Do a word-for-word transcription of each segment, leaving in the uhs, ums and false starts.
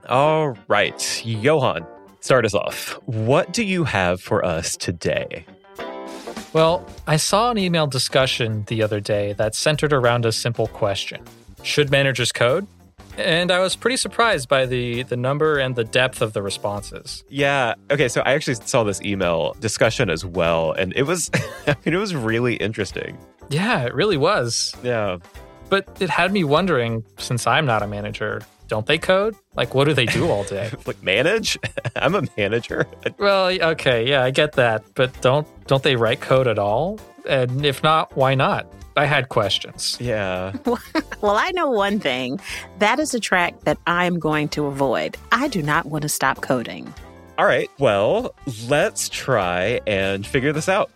All right, Johan, start us off. What do you have for us today? Well, I saw an email discussion the other day that centered around a simple question. Should managers code? And I was pretty surprised by the, the number and the depth of the responses. Yeah. Okay, so I actually saw this email discussion as well, and it was, I mean, it was really interesting. Yeah, it really was. Yeah. But it had me wondering, since I'm not a manager, don't they code? Like, what do they do all day? Like, manage? I'm a manager. Well, okay, yeah, I get that. But don't don't they write code at all? And if not, why not? I had questions. Yeah. Well, I know one thing. That is a track that I'm going to avoid. I do not want to stop coding. All right. Well, let's try and figure this out.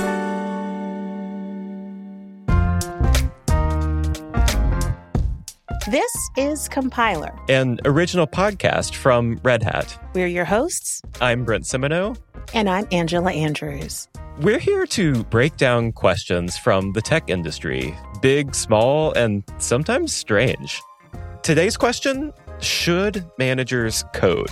This is Compiler, an original podcast from Red Hat. We're your hosts. I'm Brent Simoneau. And I'm Angela Andrews. We're here to break down questions from the tech industry, big, small, and sometimes strange. Today's question, should managers code?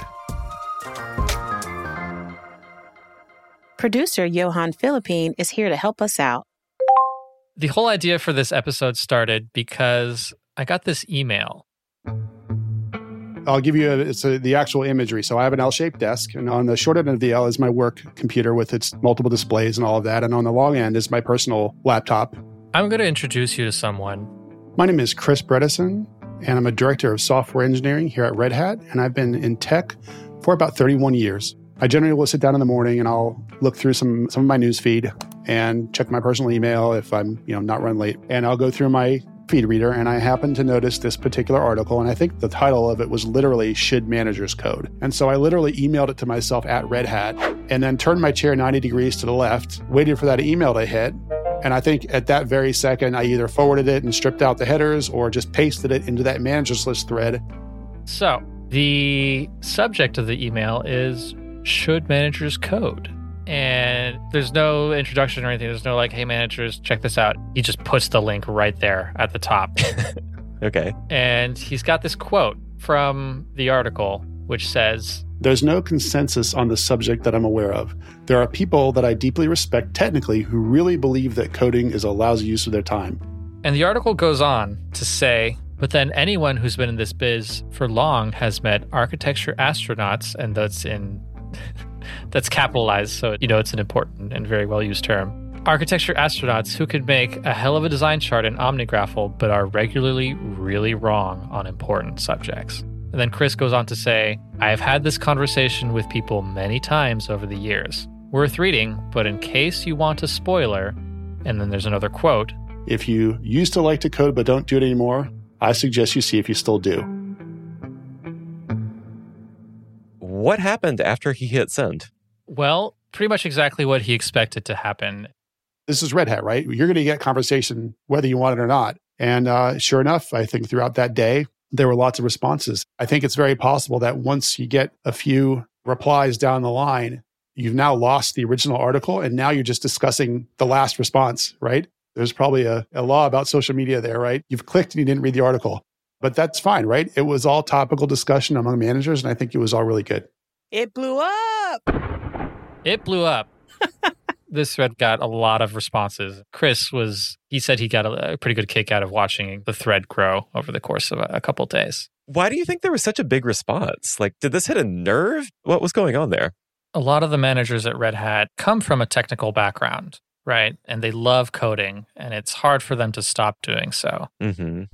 Producer Johan Philippine is here to help us out. The whole idea for this episode started because I got this email. I'll give you a, it's a, the actual imagery. So I have an L-shaped desk, and on the short end of the L is my work computer with its multiple displays and all of that. And on the long end is my personal laptop. I'm going to introduce you to someone. My name is Chris Bredesen, and I'm a director of software engineering here at Red Hat. And I've been in tech for about thirty-one years. I generally will sit down in the morning and I'll look through some, some of my news feed and check my personal email if I'm, you know, not run late. And I'll go through my feed reader, and I happened to notice this particular article, and I think the title of it was literally Should Managers Code? And so I literally emailed it to myself at Red Hat, and then turned my chair ninety degrees to the left, waited for that email to hit, and I think at that very second, I either forwarded it and stripped out the headers or just pasted it into that managers list thread. So the subject of the email is, should managers code? And there's no introduction or anything. There's no like, hey, managers, check this out. He just puts the link right there at the top. Okay. And he's got this quote from the article, which says, "There's no consensus on the subject that I'm aware of. There are people that I deeply respect technically who really believe that coding is a lousy use of their time." And the article goes on to say, but then anyone who's been in this biz for long has met architecture astronauts, and that's in... That's capitalized, so you know it's an important and very well-used term. Architecture astronauts who could make a hell of a design chart in OmniGraffle, but are regularly really wrong on important subjects. And then Chris goes on to say, I have had this conversation with people many times over the years. Worth reading, but in case you want a spoiler, and then there's another quote. If you used to like to code but don't do it anymore, I suggest you see if you still do. What happened after he hit send? Well, pretty much exactly what he expected to happen. This is Red Hat, right? You're going to get conversation whether you want it or not. And uh, sure enough, I think throughout that day, there were lots of responses. I think it's very possible that once you get a few replies down the line, you've now lost the original article, and now you're just discussing the last response, right? There's probably a, a law about social media there, right? You've clicked and you didn't read the article. But that's fine, right? It was all topical discussion among managers, and I think it was all really good. It blew up. It blew up. This thread got a lot of responses. Chris was, he said he got a, a pretty good kick out of watching the thread grow over the course of a, a couple days. Why do you think there was such a big response? Like, did this hit a nerve? What was going on there? A lot of the managers at Red Hat come from a technical background, right? And they love coding, and it's hard for them to stop doing so. Mm-hmm.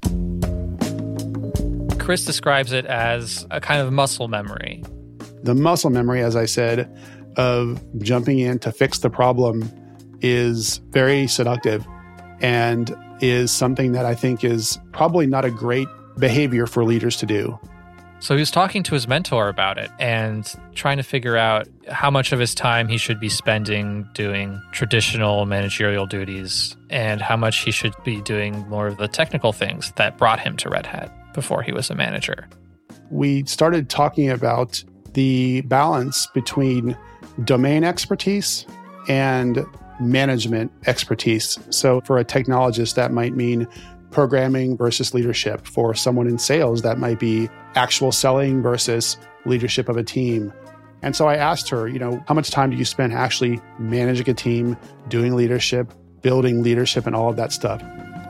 Chris describes it as a kind of muscle memory. The muscle memory, as I said, of jumping in to fix the problem is very seductive and is something that I think is probably not a great behavior for leaders to do. So he was talking to his mentor about it and trying to figure out how much of his time he should be spending doing traditional managerial duties and how much he should be doing more of the technical things that brought him to Red Hat before he was a manager. We started talking about the balance between domain expertise and management expertise. So for a technologist, that might mean programming versus leadership. For someone in sales, that might be actual selling versus leadership of a team. And so I asked her, you know, how much time do you spend actually managing a team, doing leadership, building leadership, and all of that stuff?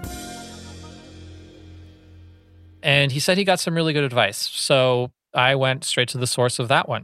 And he said he got some really good advice. So I went straight to the source of that one.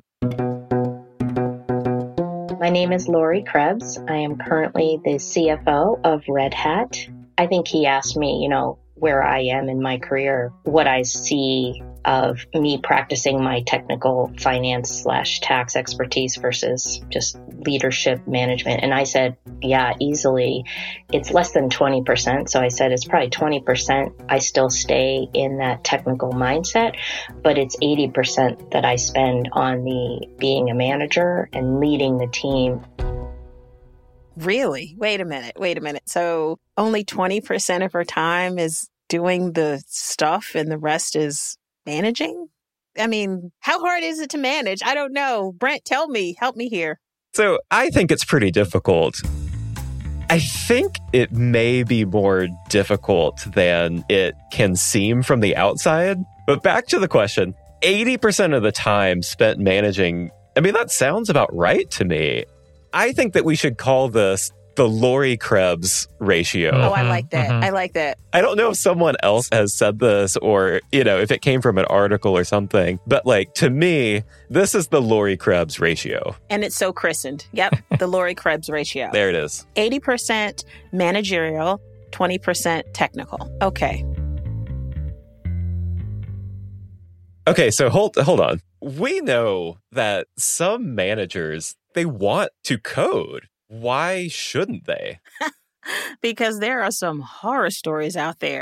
My name is Lori Krebs. I am currently the C F O of Red Hat. I think he asked me, you know, where I am in my career, what I see of me practicing my technical finance slash tax expertise versus just leadership management. And I said, yeah, easily. It's less than twenty percent. So I said it's probably twenty percent. I still stay in that technical mindset, but it's eighty percent that I spend on the being a manager and leading the team. Really? Wait a minute. Wait a minute. So only twenty percent of her time is doing the stuff and the rest is managing? I mean, how hard is it to manage? I don't know. Brent, tell me. Help me here. So I think it's pretty difficult. I think it may be more difficult than it can seem from the outside. But back to the question, eighty percent of the time spent managing, I mean, that sounds about right to me. I think that we should call this the Lori Krebs ratio. Oh, I like that. Mm-hmm. I like that. I don't know if someone else has said this or, you know, if it came from an article or something, but like to me, this is the Lori Krebs ratio. And it's so christened. Yep. The Lori Krebs ratio. There it is. eighty percent managerial, twenty percent technical. Okay. Okay, so hold hold on. We know that some managers, they want to code. Why shouldn't they? Because there are some horror stories out there.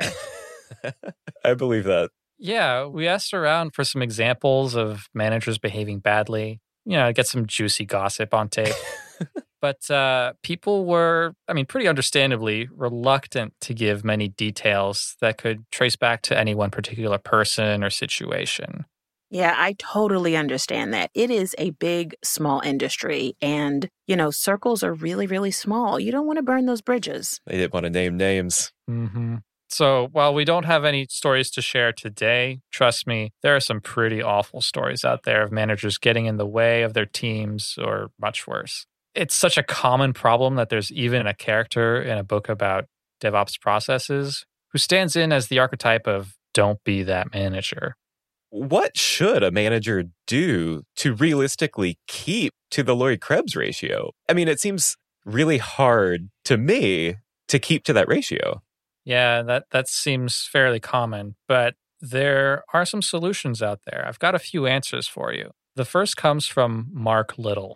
I believe that. Yeah, we asked around for some examples of managers behaving badly, you know, get some juicy gossip on tape. But uh, people were, I mean, pretty understandably reluctant to give many details that could trace back to any one particular person or situation. Yeah, I totally understand that. It is a big, small industry. And, you know, circles are really, really small. You don't want to burn those bridges. They didn't want to name names. Mm-hmm. So while we don't have any stories to share today, trust me, there are some pretty awful stories out there of managers getting in the way of their teams or much worse. It's such a common problem that there's even a character in a book about DevOps processes who stands in as the archetype of don't be that manager. What should a manager do to realistically keep to the Lori Krebs ratio? I mean, it seems really hard to me to keep to that ratio. Yeah, that, that seems fairly common, but there are some solutions out there. I've got a few answers for you. The first comes from Mark Little.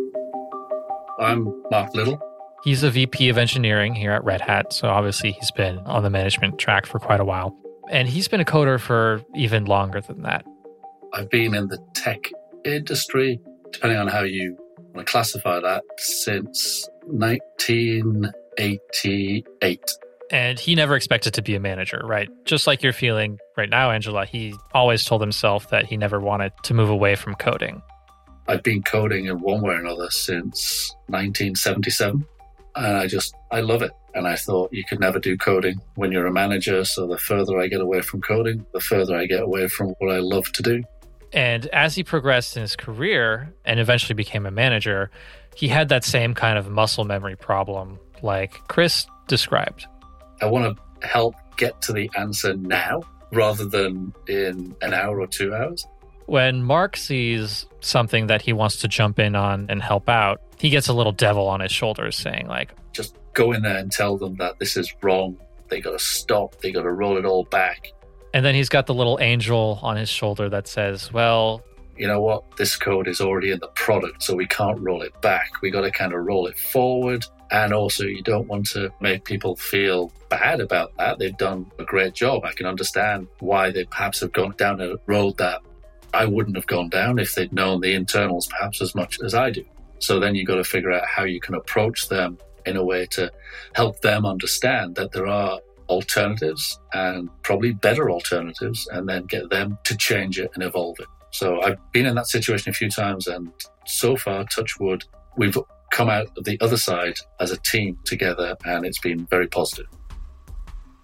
I'm Mark Little. He's a V P of engineering here at Red Hat, so obviously he's been on the management track for quite a while. And he's been a coder for even longer than that. I've been in the tech industry, depending on how you want to classify that, since nineteen eighty-eight. And he never expected to be a manager, right? Just like you're feeling right now, Angela, he always told himself that he never wanted to move away from coding. I've been coding in one way or another since nineteen seventy-seven. And I just, I love it. And I thought you could never do coding when you're a manager. So the further I get away from coding, the further I get away from what I love to do. And as he progressed in his career and eventually became a manager, he had that same kind of muscle memory problem like Chris described. I want to help get to the answer now rather than in an hour or two hours. When Mark sees something that he wants to jump in on and help out, he gets a little devil on his shoulders saying like, just go in there and tell them that this is wrong. They got to stop. They got to roll it all back. And then he's got the little angel on his shoulder that says, well, you know what? This code is already in the product, so we can't roll it back. We got to kind of roll it forward. And also, you don't want to make people feel bad about that. They've done a great job. I can understand why they perhaps have gone down a road that I wouldn't have gone down if they'd known the internals perhaps as much as I do. So then you've got to figure out how you can approach them in a way to help them understand that there are alternatives and probably better alternatives, and then get them to change it and evolve it. So I've been in that situation a few times, and so far, touch wood, we've come out of the other side as a team together, and it's been very positive.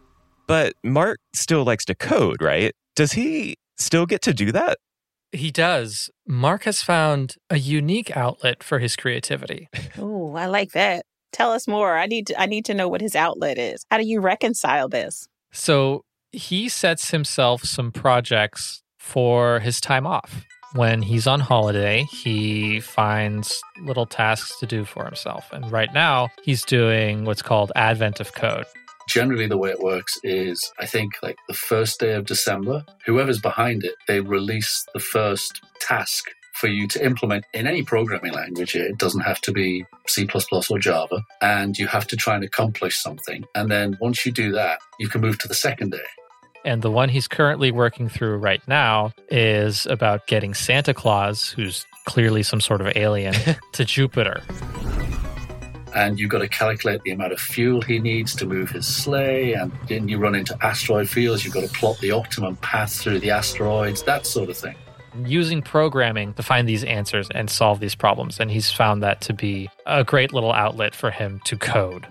But Mark still likes to code, right? Does he still get to do that? He does. Mark has found a unique outlet for his creativity. Oh, I like that. Tell us more. I need to, I need to know what his outlet is. How do you reconcile this? So he sets himself some projects for his time off. When he's on holiday, he finds little tasks to do for himself. And right now, he's doing what's called Advent of Code. Generally, the way it works is, I think, like the first day of December, whoever's behind it, they release the first task for you to implement in any programming language. It doesn't have to be C plus plus or Java. And you have to try and accomplish something. And then once you do that, you can move to the second day. And the one he's currently working through right now is about getting Santa Claus, who's clearly some sort of alien, to Jupiter. And you've got to calculate the amount of fuel he needs to move his sleigh. And then you run into asteroid fields. You've got to plot the optimum path through the asteroids, that sort of thing. Using programming to find these answers and solve these problems. And he's found that to be a great little outlet for him to code.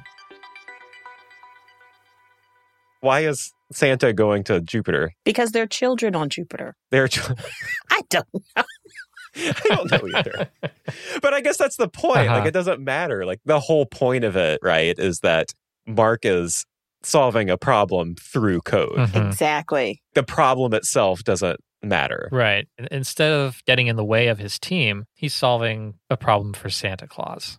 Why is Santa going to Jupiter? Because they're children on Jupiter. They're ch- I don't know. I don't know either. But I guess that's the point. Uh-huh. Like, it doesn't matter. Like, the whole point of it, right, is that Mark is solving a problem through code. Mhm. Exactly. The problem itself doesn't matter. Right. Instead of getting in the way of his team, he's solving a problem for Santa Claus.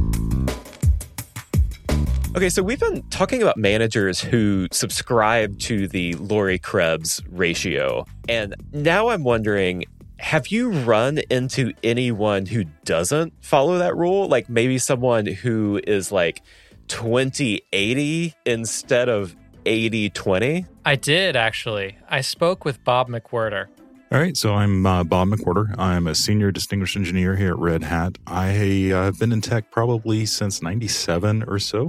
Okay, so we've been talking about managers who subscribe to the Laurie Krebs ratio. And now I'm wondering, have you run into anyone who doesn't follow that rule? Like maybe someone who is like twenty eighty instead of eighty twenty? I did, actually. I spoke with Bob McWhirter. All right, so I'm uh, Bob McWhirter. I'm a senior distinguished engineer here at Red Hat. I uh, have been in tech probably since ninety-seven or so.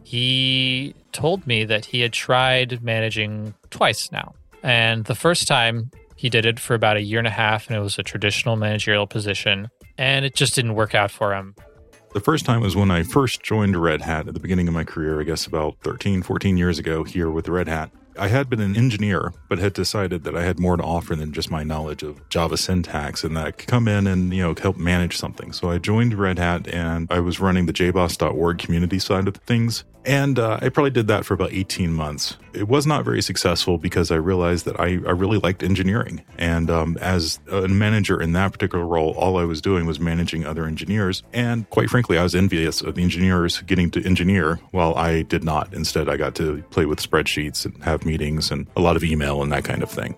He told me that he had tried managing twice now. And the first time he did it for about a year and a half, and it was a traditional managerial position, and it just didn't work out for him. The first time was when I first joined Red Hat at the beginning of my career, I guess about thirteen, fourteen years ago here with Red Hat. I had been an engineer, but had decided that I had more to offer than just my knowledge of Java syntax and that I could come in and, you know, help manage something. So I joined Red Hat and I was running the J boss dot org community side of things. And uh, I probably did that for about eighteen months. It was not very successful because I realized that I, I really liked engineering. And um, as a manager in that particular role, all I was doing was managing other engineers. And quite frankly, I was envious of the engineers getting to engineer while I did not. Instead, I got to play with spreadsheets and have meetings and a lot of email and that kind of thing.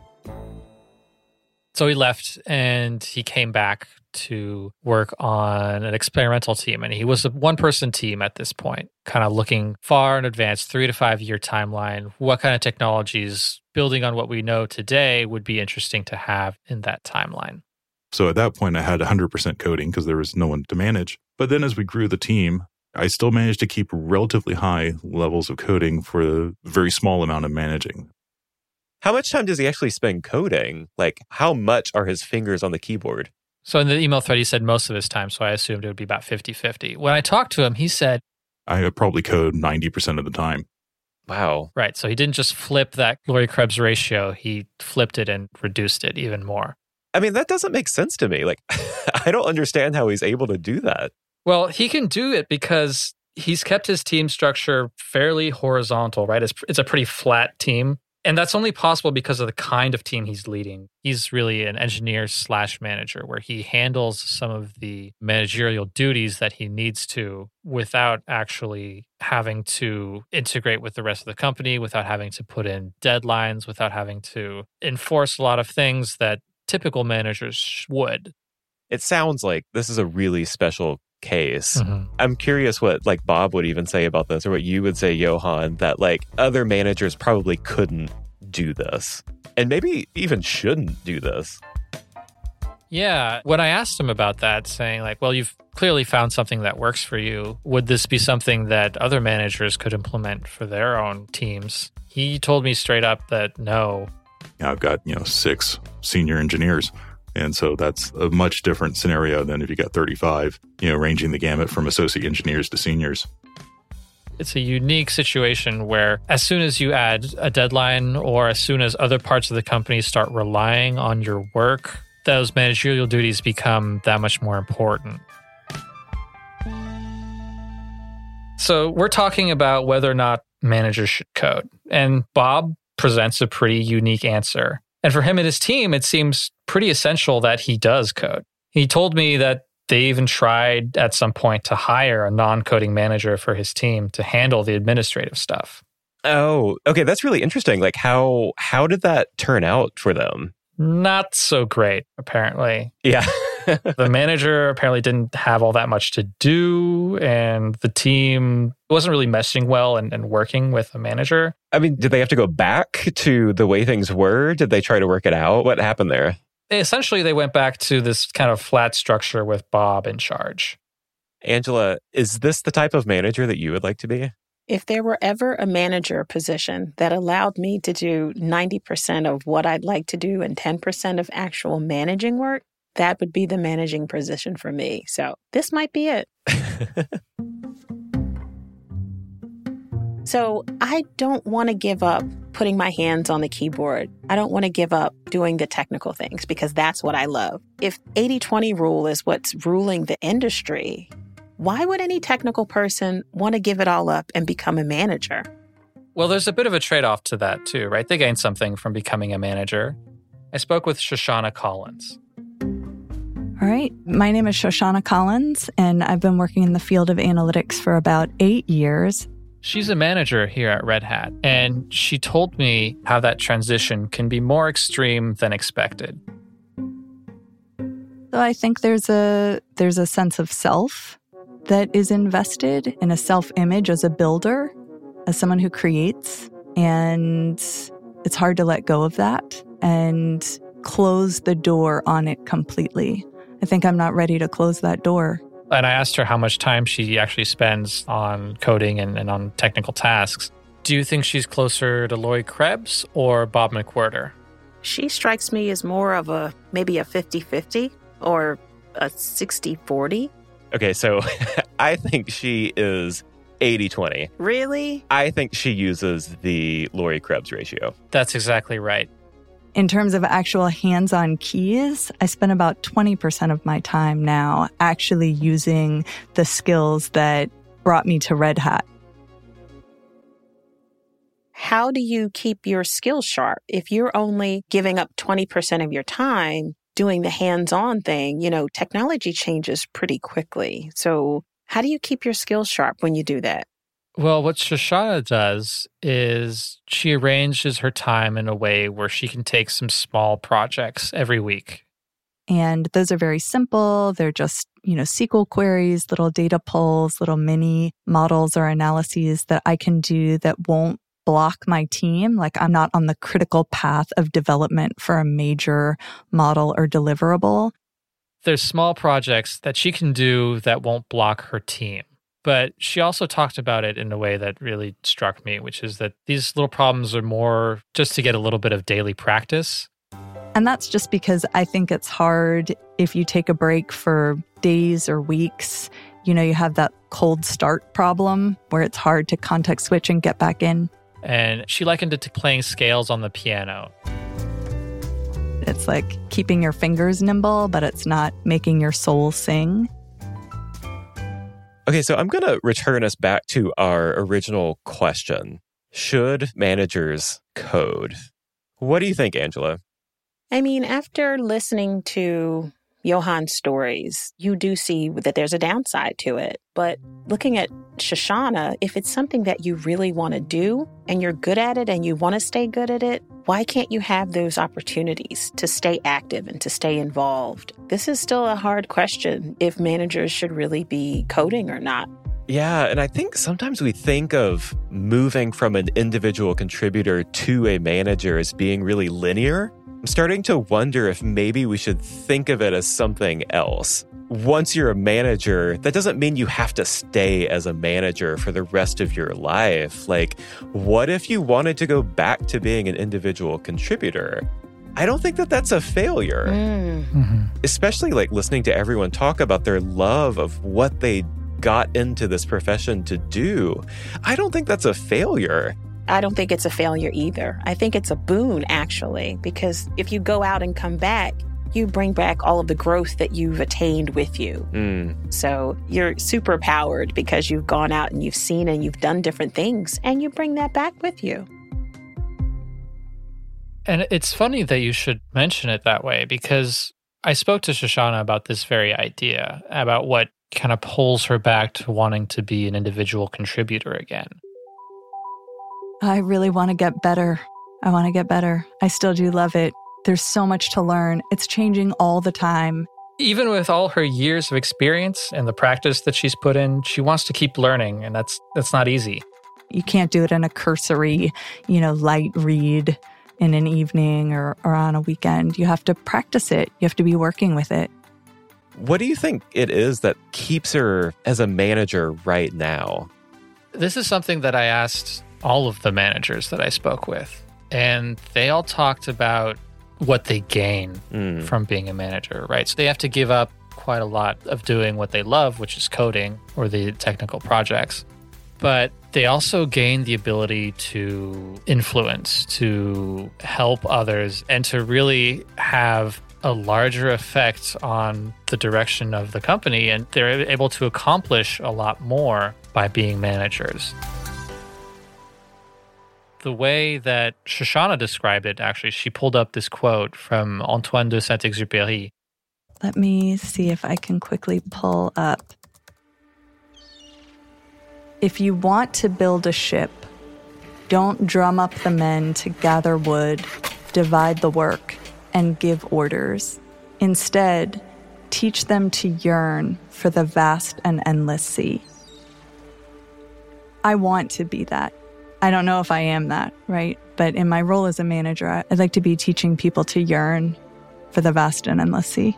So he left and he came back to work on an experimental team. And he was a one-person team at this point, kind of looking far in advance, three to five year timeline. What kind of technologies, building on what we know today, would be interesting to have in that timeline? So at that point, I had one hundred percent coding because there was no one to manage. But then as we grew the team, I still managed to keep relatively high levels of coding for a very small amount of managing. How much time does he actually spend coding? Like, how much are his fingers on the keyboard? So in the email thread, he said most of his time, so I assumed it would be about fifty-fifty. When I talked to him, he said... I probably code ninety percent of the time. Wow. Right, so he didn't just flip that Laurie Krebs ratio, he flipped it and reduced it even more. I mean, that doesn't make sense to me. Like, I don't understand how he's able to do that. Well, he can do it because he's kept his team structure fairly horizontal, right? It's, it's a pretty flat team. And that's only possible because of the kind of team he's leading. He's really an engineer slash manager where he handles some of the managerial duties that he needs to without actually having to integrate with the rest of the company, without having to put in deadlines, without having to enforce a lot of things that typical managers would. It sounds like this is a really special case. Mm-hmm. I'm curious what like Bob would even say about this, or what you would say, Johan, that like other managers probably couldn't do this and maybe even shouldn't do this. Yeah. When I asked him about that, saying like, well, you've clearly found something that works for you. Would this be something that other managers could implement for their own teams? He told me straight up that no. Yeah, I've got, you know, six senior engineers. And so that's a much different scenario than if you got thirty-five, you know, ranging the gamut from associate engineers to seniors. It's a unique situation where as soon as you add a deadline or as soon as other parts of the company start relying on your work, those managerial duties become that much more important. So we're talking about whether or not managers should code. And Bob presents a pretty unique answer. And for him and his team, it seems pretty essential that he does code. He told me that they even tried at some point to hire a non-coding manager for his team to handle the administrative stuff. Oh, okay. That's really interesting. Like how how did that turn out for them? Not so great, apparently. Yeah. The manager apparently didn't have all that much to do, and the team wasn't really meshing well and, and working with a manager. I mean, did they have to go back to the way things were? Did they try to work it out? What happened there? Essentially, they went back to this kind of flat structure with Bob in charge. Angela, is this the type of manager that you would like to be? If there were ever a manager position that allowed me to do ninety percent of what I'd like to do and ten percent of actual managing work, that would be the managing position for me. So this might be it. So I don't want to give up putting my hands on the keyboard. I don't want to give up doing the technical things because that's what I love. If eighty twenty rule is what's ruling the industry, why would any technical person want to give it all up and become a manager? Well, there's a bit of a trade-off to that too, right? They gain something from becoming a manager. I spoke with Shoshana Collins. All right. My name is Shoshana Collins, and I've been working in the field of analytics for about eight years. She's a manager here at Red Hat, and she told me how that transition can be more extreme than expected. So I think there's a there's a sense of self that is invested in a self-image as a builder, as someone who creates, and it's hard to let go of that and close the door on it completely. I think I'm not ready to close that door. And I asked her how much time she actually spends on coding and, and on technical tasks. Do you think she's closer to Laurie Krebs or Bob McWhirter? She strikes me as more of a, maybe a fifty-fifty or a sixty forty. Okay, so I think she is eighty twenty. Really? I think she uses the Laurie Krebs ratio. That's exactly right. In terms of actual hands-on keys, I spend about twenty percent of my time now actually using the skills that brought me to Red Hat. How do you keep your skills sharp? If you're only giving up twenty percent of your time doing the hands-on thing, you know, technology changes pretty quickly. So how do you keep your skills sharp when you do that? Well, what Shoshana does is she arranges her time in a way where she can take some small projects every week. And those are very simple. They're just, you know, S Q L queries, little data pulls, little mini models or analyses that I can do that won't block my team. Like I'm not on the critical path of development for a major model or deliverable. There's small projects that she can do that won't block her team. But she also talked about it in a way that really struck me, which is that these little problems are more just to get a little bit of daily practice. And that's just because I think it's hard if you take a break for days or weeks. You know, you have that cold start problem where it's hard to context switch and get back in. And she likened it to playing scales on the piano. It's like keeping your fingers nimble, but it's not making your soul sing. Okay, so I'm going to return us back to our original question. Should managers code? What do you think, Angela? I mean, after listening to Johan's stories, you do see that there's a downside to it. But looking at Shoshana, if it's something that you really want to do and you're good at it and you want to stay good at it, why can't you have those opportunities to stay active and to stay involved? This is still a hard question if managers should really be coding or not. Yeah, and I think sometimes we think of moving from an individual contributor to a manager as being really linear. I'm starting to wonder if maybe we should think of it as something else. Once you're a manager, that doesn't mean you have to stay as a manager for the rest of your life. Like, what if you wanted to go back to being an individual contributor? I don't think that that's a failure. Mm. Mm-hmm. Especially like listening to everyone talk about their love of what they got into this profession to do, I don't think that's a failure. I don't think it's a failure either. I think it's a boon, actually, because if you go out and come back, you bring back all of the growth that you've attained with you. Mm. So you're super powered because you've gone out and you've seen and you've done different things, and you bring that back with you. And it's funny that you should mention it that way, because I spoke to Shoshana about this very idea, about what kind of pulls her back to wanting to be an individual contributor again. I really want to get better. I want to get better. I still do love it. There's so much to learn. It's changing all the time. Even with all her years of experience and the practice that she's put in, she wants to keep learning, and that's that's not easy. You can't do it in a cursory, you know, light read in an evening or, or on a weekend. You have to practice it. You have to be working with it. What do you think it is that keeps her as a manager right now? This is something that I asked all of the managers that I spoke with, and they all talked about what they gain mm. from being a manager, right? So they have to give up quite a lot of doing what they love, which is coding or the technical projects. But they also gain the ability to influence, to help others, and to really have a larger effect on the direction of the company. And they're able to accomplish a lot more by being managers. The way that Shoshana described it, actually, she pulled up this quote from Antoine de Saint-Exupéry. Let me see if I can quickly pull up. If you want to build a ship, don't drum up the men to gather wood, divide the work, and give orders. Instead, teach them to yearn for the vast and endless sea. I want to be that. I don't know if I am that, right? But in my role as a manager, I'd like to be teaching people to yearn for the vast and endless sea.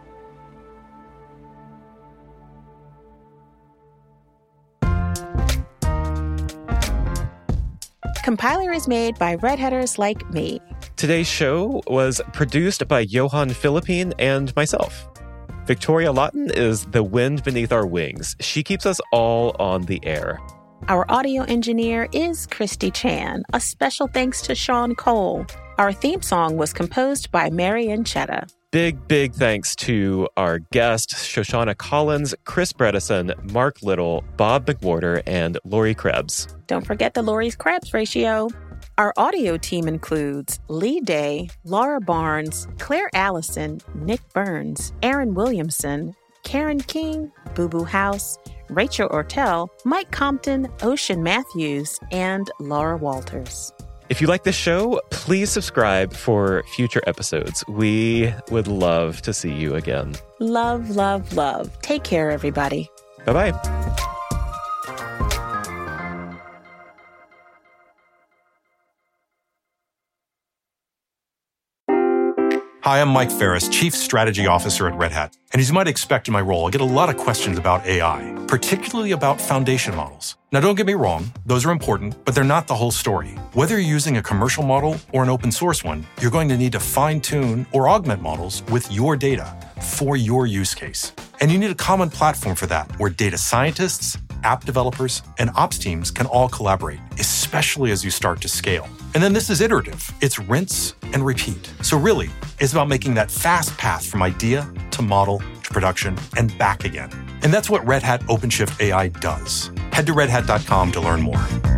Compiler is made by Red Hatters like me. Today's show was produced by Johan Philippine and myself. Victoria Lawton is the wind beneath our wings. She keeps us all on the air. Our audio engineer is Christy Chan. A special thanks to Sean Cole. Our theme song was composed by Marian Chetta. Big, big thanks to our guests, Shoshana Collins, Chris Bredesen, Mark Little, Bob McWhorter, and Lori Krebs. Don't forget the Lori's Krebs ratio. Our audio team includes Lee Day, Laura Barnes, Claire Allison, Nick Burns, Aaron Williamson, Karen King, Boo Boo House, Rachel Ortel, Mike Compton, Ocean Matthews, and Laura Walters. If you like this show, please subscribe for future episodes. We would love to see you again. Love, love, love. Take care, everybody. Bye-bye. Hi, I'm Mike Ferris, Chief Strategy Officer at Red Hat. And as you might expect in my role, I get a lot of questions about A I, particularly about foundation models. Now, don't get me wrong, those are important, but they're not the whole story. Whether you're using a commercial model or an open source one, you're going to need to fine-tune or augment models with your data for your use case. And you need a common platform for that, where data scientists, app developers, and ops teams can all collaborate, especially as you start to scale. And then this is iterative. It's rinse and repeat. So really, it's about making that fast path from idea to model to production and back again. And that's what Red Hat OpenShift A I does. Head to red hat dot com to learn more.